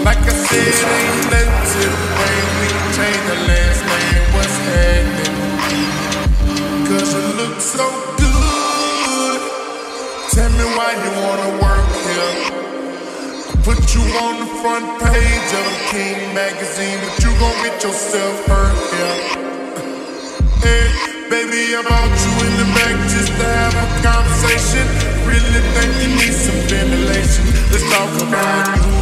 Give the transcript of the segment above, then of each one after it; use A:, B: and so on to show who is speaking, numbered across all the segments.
A: Like I said, ain't nothing to the way we can change the last name. What's happening? Cause you look so good. Tell me why you wanna work here. I put you on the front page of the King magazine, but you gon' get yourself hurt here. Hey, baby, I brought you in the back just to have a conversation. Really think you need some ventilation. Let's talk about you.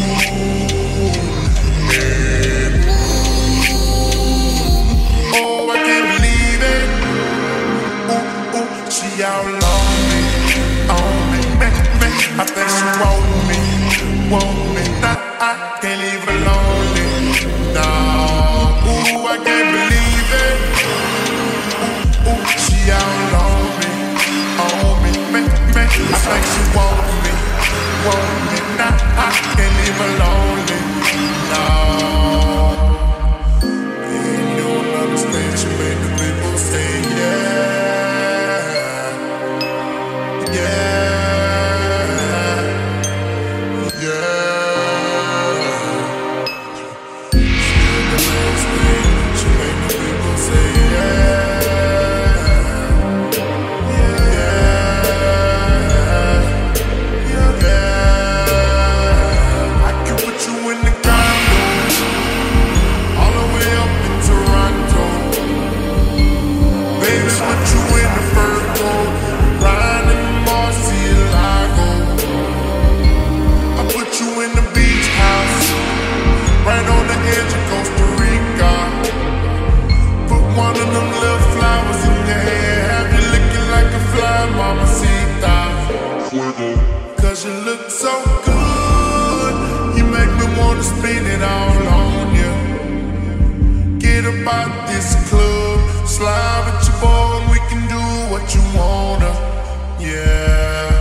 A: Oh, I can't believe it. Ooh, ooh, she all on me, I think she want me. Nah, I can't leave her lonely. Nah, ooh, I can't believe it. Ooh, she all on me, I think she want me. Nah, I can't leave her lonely. Nah, and you don't understand, she made the people say yeah, yeah, yeah. She made the last thing, she made the people say yeah. Cause you look so good, you make me wanna spend it all on you. Get up out this club, slide with your boy and we can do what you wanna, yeah.